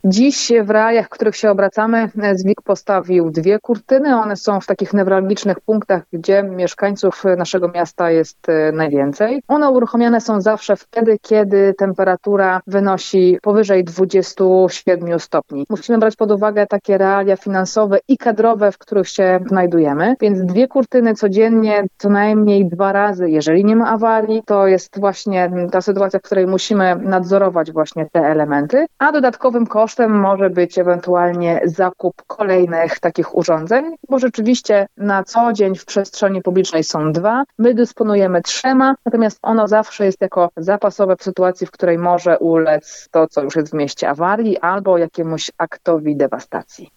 Dziś w realiach, w których się obracamy, ZWIG postawił 2 kurtyny. One są w takich newralgicznych punktach, gdzie mieszkańców naszego miasta jest najwięcej. One uruchomione są zawsze wtedy, kiedy temperatura wynosi powyżej 27 stopni. Musimy brać pod uwagę takie realia finansowe i kadrowe, w których się znajdujemy, więc 2 kurtyny codziennie, co najmniej 2 razy, jeżeli nie ma awarii, to jest właśnie ta sytuacja, w której musimy nadzorować właśnie te elementy, a dodatkowym kosztem może być ewentualnie zakup kolejnych takich urządzeń, bo rzeczywiście na co dzień w przestrzeni publicznej są 2, my dysponujemy 3, natomiast ono zawsze jest jako zapasowe w sytuacji, w której może ulec to, co już jest w mieście, awarii albo jakiemuś aktowi dewastacji.